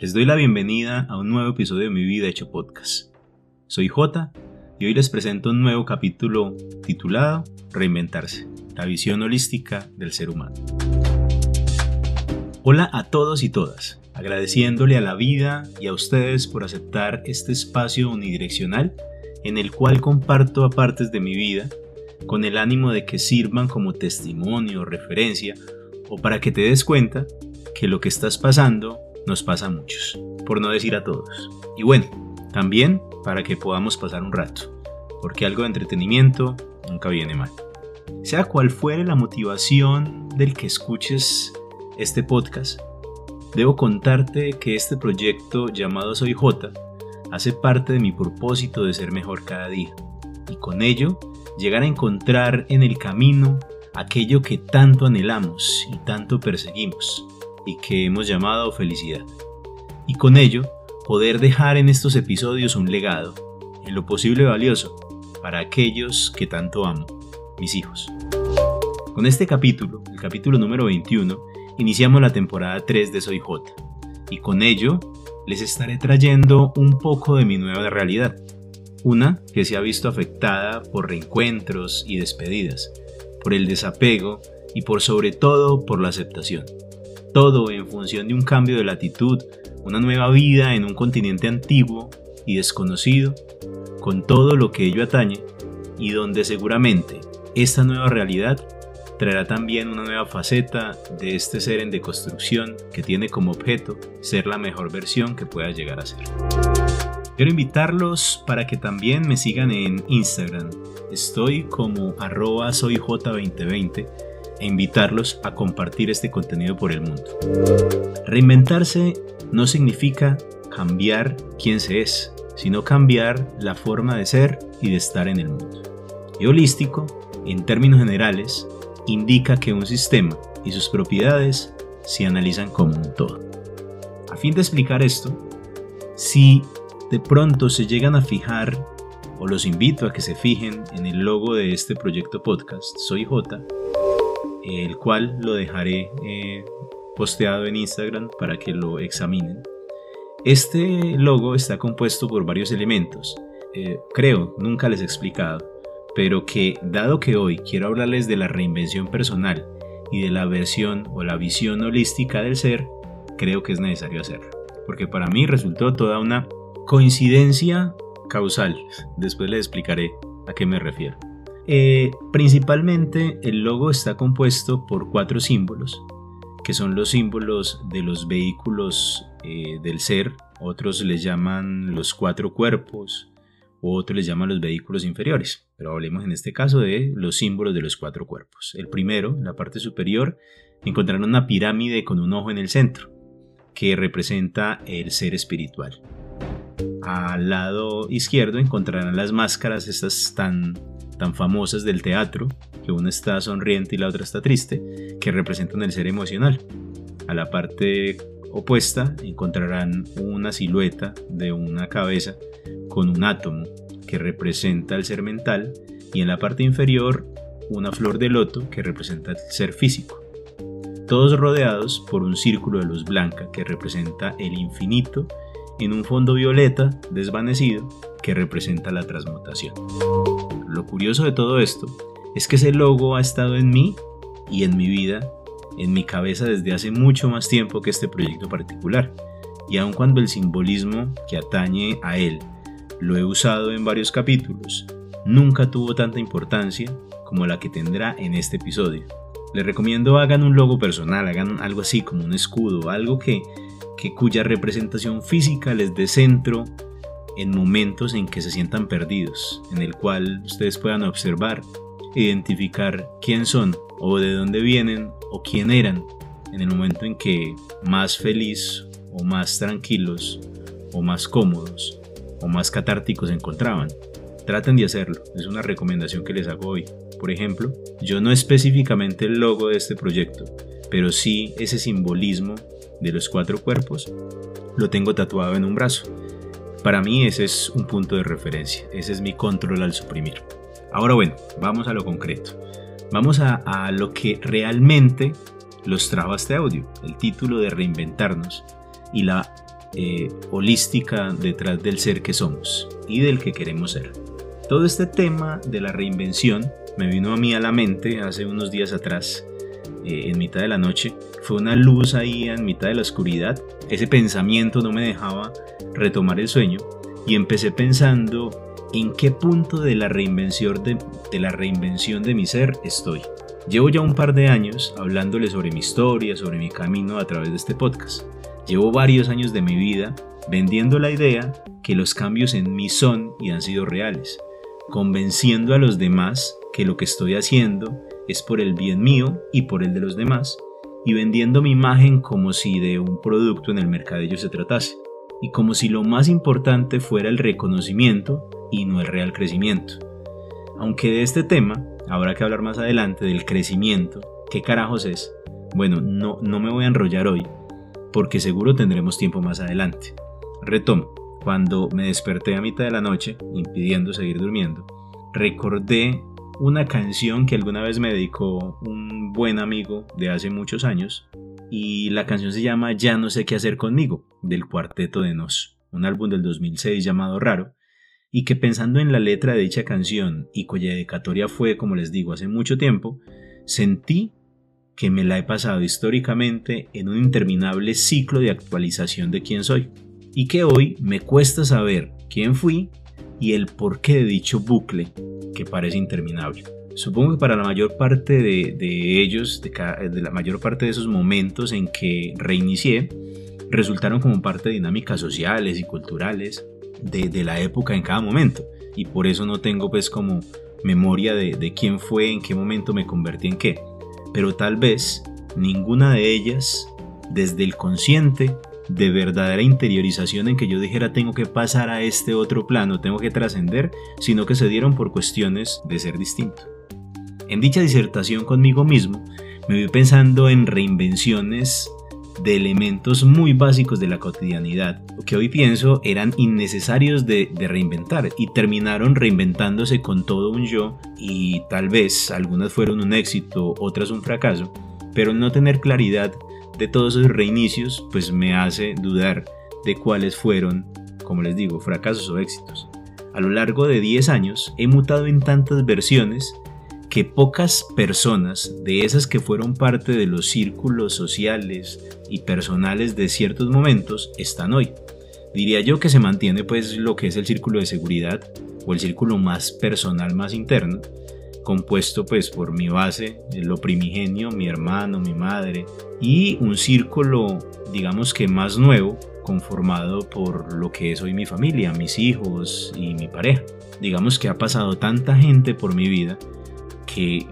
Les doy la bienvenida a un nuevo episodio de Mi Vida Hecho Podcast. Soy Jota y hoy les presento un nuevo capítulo titulado Reinventarse, la visión holística del ser humano. Hola a todos y todas, agradeciéndole a la vida y a ustedes por aceptar este espacio unidireccional en el cual comparto partes de mi vida con el ánimo de que sirvan como testimonio, referencia o para que te des cuenta que lo que estás pasando nos pasa a muchos, por no decir a todos. Y bueno, también para que podamos pasar un rato, porque algo de entretenimiento nunca viene mal. Sea cual fuere la motivación del que escuches este podcast, debo contarte que este proyecto llamado Soy Jota hace parte de mi propósito de ser mejor cada día, y con ello llegar a encontrar en el camino aquello que tanto anhelamos y tanto perseguimos, y que hemos llamado felicidad. Y con ello, poder dejar en estos episodios un legado, en lo posible valioso, para aquellos que tanto amo, mis hijos. Con este capítulo, el capítulo número 21, iniciamos la temporada 3 de Soy Jota, y con ello les estaré trayendo un poco de mi nueva realidad, una que se ha visto afectada por reencuentros y despedidas, por el desapego y por sobre todo por la aceptación. Todo en función de un cambio de latitud, una nueva vida en un continente antiguo y desconocido, con todo lo que ello atañe, y donde seguramente esta nueva realidad traerá también una nueva faceta de este ser en deconstrucción que tiene como objeto ser la mejor versión que pueda llegar a ser. Quiero invitarlos para que también me sigan en Instagram. Estoy como @soyj2020 e invitarlos a compartir este contenido por el mundo. Reinventarse no significa cambiar quién se es, sino cambiar la forma de ser y de estar en el mundo. Y holístico, en términos generales, indica que un sistema y sus propiedades se analizan como un todo. A fin de explicar esto, si de pronto se llegan a fijar, o los invito a que se fijen en el logo de este proyecto podcast, Soy Jota, el cual lo dejaré posteado en Instagram para que lo examinen. Este logo está compuesto por varios elementos, nunca les he explicado, pero que dado que hoy quiero hablarles de la reinvención personal y de la versión o la visión holística del ser, creo que es necesario hacerlo, porque para mí resultó toda una coincidencia causal. Después les explicaré a qué me refiero. Principalmente el logo está compuesto por 4 símbolos, que son los símbolos de los vehículos del ser. Otros les llaman los 4 cuerpos, o otros les llaman los vehículos inferiores, pero hablemos en este caso de los símbolos de los 4 cuerpos. El primero, en la parte superior, encontrarán una pirámide con un ojo en el centro, que representa el ser espiritual. Al lado izquierdo encontrarán las máscaras estas tan famosas del teatro, que una está sonriente y la otra está triste, que representan el ser emocional. A la parte opuesta encontrarán una silueta de una cabeza con un átomo que representa el ser mental, y en la parte inferior una flor de loto que representa el ser físico. Todos rodeados por un círculo de luz blanca que representa el infinito, en un fondo violeta desvanecido que representa la transmutación. Lo curioso de todo esto es que ese logo ha estado en mí y en mi vida, en mi cabeza desde hace mucho más tiempo que este proyecto particular, y aun cuando el simbolismo que atañe a él lo he usado en varios capítulos, nunca tuvo tanta importancia como la que tendrá en este episodio. Les recomiendo hagan un logo personal, hagan algo así como un escudo, algo cuya representación física les dé centro en momentos en que se sientan perdidos, en el cual ustedes puedan observar, identificar quién son o de dónde vienen o quién eran en el momento en que más feliz o más tranquilos o más cómodos o más catárticos se encontraban. Traten de hacerlo, es una recomendación que les hago hoy. Por ejemplo, yo no específicamente el logo de este proyecto, pero sí ese simbolismo de los 4 cuerpos lo tengo tatuado en un brazo. Para mí ese es un punto de referencia, ese es mi control al suprimir. Ahora bueno, vamos a lo concreto. Vamos a lo que realmente los trajo a este audio, el título de Reinventarnos y la holística detrás del ser que somos y del que queremos ser. Todo este tema de la reinvención me vino a mí a la mente hace unos días atrás, en mitad de la noche. Fue una luz ahí en mitad de la oscuridad. Ese pensamiento no me dejaba retomar el sueño y empecé pensando en qué punto de la reinvención de mi ser estoy. Llevo ya un par de años hablándole sobre mi historia, sobre mi camino a través de este podcast. Llevo varios años de mi vida vendiendo la idea que los cambios en mí son y han sido reales, convenciendo a los demás que lo que estoy haciendo es por el bien mío y por el de los demás, y vendiendo mi imagen como si de un producto en el mercadillo se tratase, y como si lo más importante fuera el reconocimiento y no el real crecimiento. Aunque de este tema habrá que hablar más adelante, del crecimiento, ¿qué carajos es? Bueno, no me voy a enrollar hoy, porque seguro tendremos tiempo más adelante. Retomo. Cuando me desperté a mitad de la noche, impidiendo seguir durmiendo, recordé una canción que alguna vez me dedicó un buen amigo de hace muchos años, y la canción se llama Ya no sé qué hacer conmigo, del Cuarteto de Nos, un álbum del 2006 llamado Raro, y que pensando en la letra de dicha canción y cuya dedicatoria fue, como les digo, hace mucho tiempo, sentí que me la he pasado históricamente en un interminable ciclo de actualización de quién soy, y que hoy me cuesta saber quién fui y el porqué de dicho bucle que parece interminable. Supongo que para la mayor parte de ellos, de la mayor parte de esos momentos en que reinicié, resultaron como parte de dinámicas sociales y culturales de la época en cada momento, y por eso no tengo pues como memoria de quién fue, en qué momento me convertí en qué, pero tal vez ninguna de ellas desde el consciente de verdadera interiorización en que yo dijera tengo que pasar a este otro plano, tengo que trascender, sino que se dieron por cuestiones de ser distinto. En dicha disertación conmigo mismo me vi pensando en reinvenciones de elementos muy básicos de la cotidianidad, que hoy pienso eran innecesarios de reinventar y terminaron reinventándose con todo un yo, y tal vez algunas fueron un éxito, otras un fracaso, pero el no tener claridad de todos esos reinicios pues me hace dudar de cuáles fueron, como les digo, fracasos o éxitos. A lo largo de 10 años he mutado en tantas versiones que pocas personas de esas que fueron parte de los círculos sociales y personales de ciertos momentos están hoy. Diría yo que se mantiene pues lo que es el círculo de seguridad o el círculo más personal, más interno, compuesto pues por mi base, lo primigenio, mi hermano, mi madre, y un círculo digamos que más nuevo, conformado por lo que es hoy mi familia, mis hijos y mi pareja. Digamos que ha pasado tanta gente por mi vida que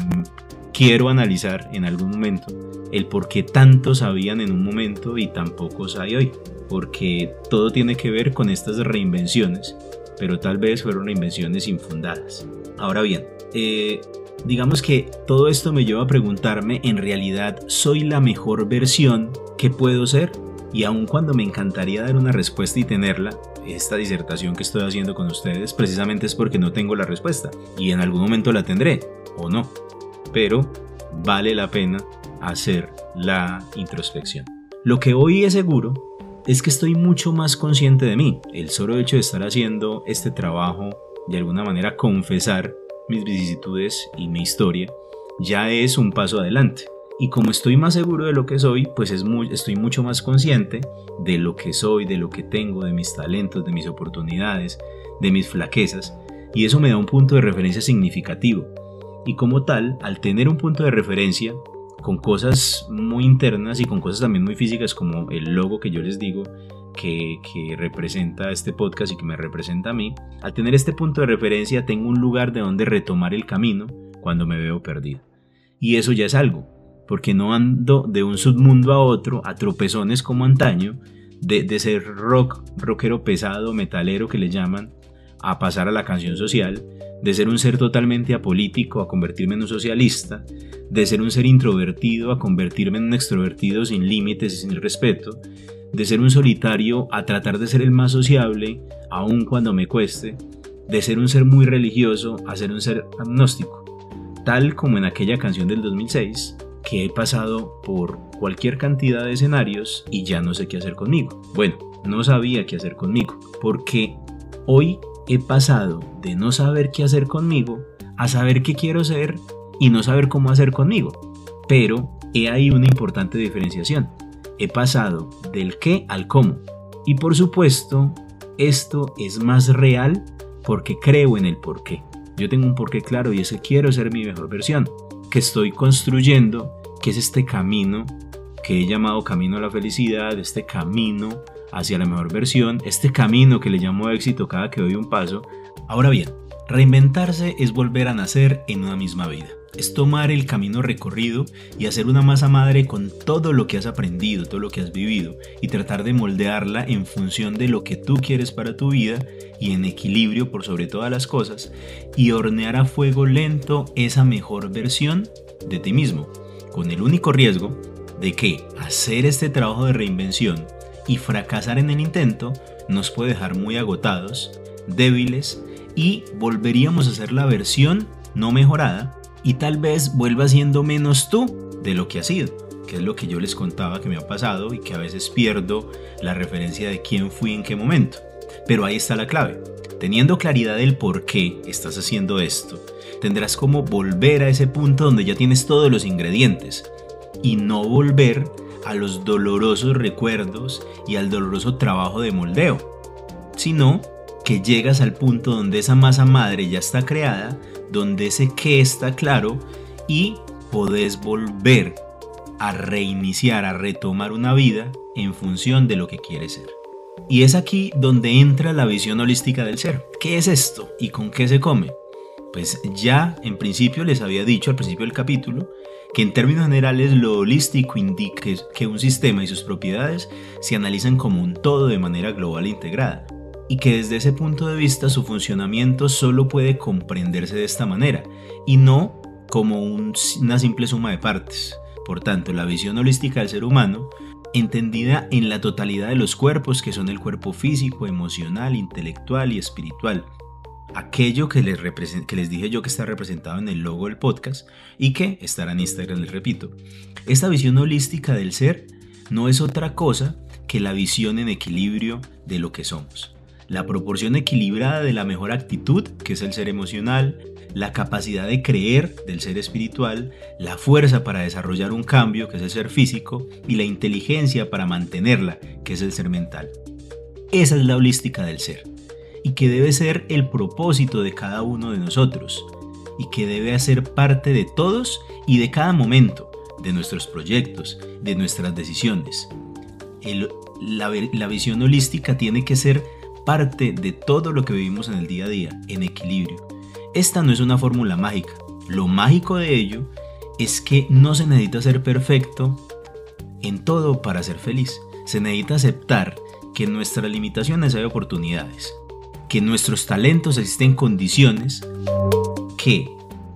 quiero analizar en algún momento el por qué tantos habían en un momento y tan pocos hay hoy, porque todo tiene que ver con estas reinvenciones, pero tal vez fueron reinvenciones infundadas. Ahora bien, digamos que todo esto me lleva a preguntarme, ¿en realidad soy la mejor versión que puedo ser? Y aun cuando me encantaría dar una respuesta y tenerla, esta disertación que estoy haciendo con ustedes precisamente es porque no tengo la respuesta, y en algún momento la tendré, o no, pero vale la pena hacer la introspección. Lo que hoy es seguro es que estoy mucho más consciente de mí. El solo hecho de estar haciendo este trabajo, de alguna manera confesar mis vicisitudes y mi historia, ya es un paso adelante. Y como estoy más seguro de lo que soy, pues estoy mucho más consciente de lo que soy, de lo que tengo, de mis talentos, de mis oportunidades, de mis flaquezas, y eso me da un punto de referencia significativo. Y como tal, al tener un punto de referencia con cosas muy internas y con cosas también muy físicas, como el logo que yo les digo que representa este podcast y que me representa a mí, al tener este punto de referencia tengo un lugar de donde retomar el camino cuando me veo perdido. Y eso ya es algo, porque no ando de un submundo a otro a tropezones como antaño, de ser rockero pesado, metalero que le llaman, a pasar a la canción social, de ser un ser totalmente apolítico a convertirme en un socialista, de ser un ser introvertido a convertirme en un extrovertido sin límites y sin respeto, de ser un solitario a tratar de ser el más sociable, aun cuando me cueste, de ser un ser muy religioso a ser un ser agnóstico, tal como en aquella canción del 2006, que he pasado por cualquier cantidad de escenarios y ya no sé qué hacer conmigo. Bueno, no sabía qué hacer conmigo, porque hoy he pasado de no saber qué hacer conmigo a saber qué quiero ser y no saber cómo hacer conmigo. Pero he ahí una importante diferenciación. He pasado del qué al cómo. Y por supuesto, esto es más real porque creo en el porqué. Yo tengo un porqué claro y es que quiero ser mi mejor versión, que estoy construyendo, que es este camino que he llamado camino a la felicidad, este camino hacia la mejor versión, este camino que le llamo éxito cada que doy un paso. Ahora bien, reinventarse es volver a nacer en una misma vida. Es tomar el camino recorrido y hacer una masa madre con todo lo que has aprendido, todo lo que has vivido y tratar de moldearla en función de lo que tú quieres para tu vida y en equilibrio por sobre todas las cosas y hornear a fuego lento esa mejor versión de ti mismo, con el único riesgo de que hacer este trabajo de reinvención y fracasar en el intento nos puede dejar muy agotados, débiles y volveríamos a ser la versión no mejorada y tal vez vuelva siendo menos tú de lo que has sido, que es lo que yo les contaba que me ha pasado y que a veces pierdo la referencia de quién fui en qué momento. Pero ahí está la clave. Teniendo claridad del por qué estás haciendo esto, tendrás como volver a ese punto donde ya tienes todos los ingredientes y no volver a los dolorosos recuerdos y al doloroso trabajo de moldeo, sino que llegas al punto donde esa masa madre ya está creada, donde ese qué está claro y podés volver a reiniciar, a retomar una vida en función de lo que quieres ser. Y es aquí donde entra la visión holística del ser. ¿Qué es esto y con qué se come? Pues ya en principio les había dicho al principio del capítulo que en términos generales lo holístico indica que un sistema y sus propiedades se analizan como un todo de manera global e integrada, y que desde ese punto de vista su funcionamiento solo puede comprenderse de esta manera y no como una simple suma de partes. Por tanto, la visión holística del ser humano, entendida en la totalidad de los cuerpos, que son el cuerpo físico, emocional, intelectual y espiritual, aquello que les dije yo que está representado en el logo del podcast y que estará en Instagram, les repito. Esta visión holística del ser no es otra cosa que la visión en equilibrio de lo que somos. La proporción equilibrada de la mejor actitud, que es el ser emocional, la capacidad de creer del ser espiritual, la fuerza para desarrollar un cambio, que es el ser físico, y la inteligencia para mantenerla, que es el ser mental. Esa es la holística del ser, y que debe ser el propósito de cada uno de nosotros, y que debe hacer parte de todos y de cada momento, de nuestros proyectos, de nuestras decisiones. La visión holística tiene que ser parte de todo lo que vivimos en el día a día, en equilibrio. Esta no es una fórmula mágica. Lo mágico de ello es que no se necesita ser perfecto en todo para ser feliz. Se necesita aceptar que en nuestras limitaciones hay oportunidades, que en nuestros talentos existen condiciones que,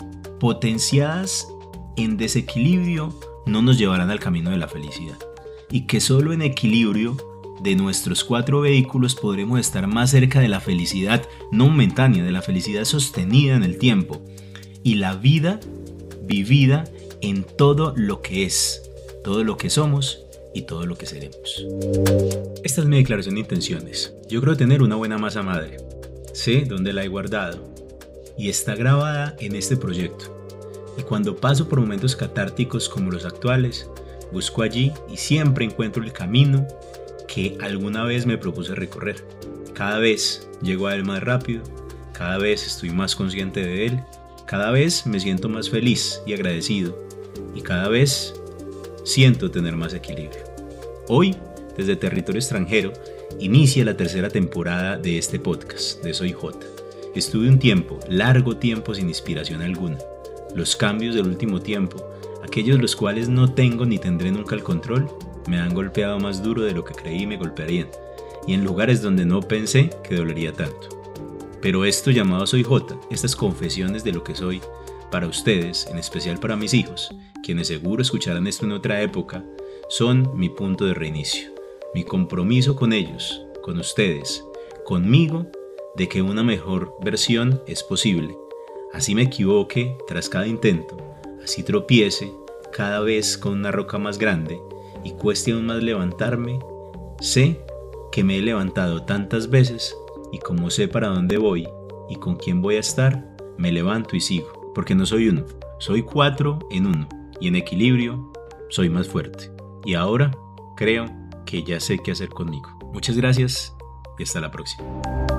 potenciadas en desequilibrio, no nos llevarán al camino de la felicidad, y que solo en equilibrio de nuestros 4 vehículos podremos estar más cerca de la felicidad no momentánea, de la felicidad sostenida en el tiempo y la vida vivida en todo lo que es, todo lo que somos y todo lo que seremos. Esta es mi declaración de intenciones. Yo creo tener una buena masa madre. Sé dónde la he guardado y está grabada en este proyecto. Y cuando paso por momentos catárticos como los actuales, busco allí y siempre encuentro el camino que alguna vez me propuse recorrer. Cada vez llego a él más rápido, cada vez estoy más consciente de él, cada vez me siento más feliz y agradecido y cada vez siento tener más equilibrio. Hoy, desde territorio extranjero, inicia la 3ª temporada de este podcast de Soy J. Estuve un tiempo, largo tiempo, sin inspiración alguna. Los cambios del último tiempo, aquellos los cuales no tengo ni tendré nunca el control, me han golpeado más duro de lo que creí me golpearían, y en lugares donde no pensé que dolería tanto. Pero esto llamado Soy J, estas confesiones de lo que soy, para ustedes, en especial para mis hijos, quienes seguro escucharán esto en otra época, son mi punto de reinicio, mi compromiso con ellos, con ustedes, conmigo, de que una mejor versión es posible. Así me equivoque tras cada intento, así tropiece cada vez con una roca más grande, y cueste aún más levantarme, sé que me he levantado tantas veces y como sé para dónde voy y con quién voy a estar, me levanto y sigo, porque no soy uno, soy 4 en uno y en equilibrio soy más fuerte. Y ahora creo que ya sé qué hacer conmigo. Muchas gracias y hasta la próxima.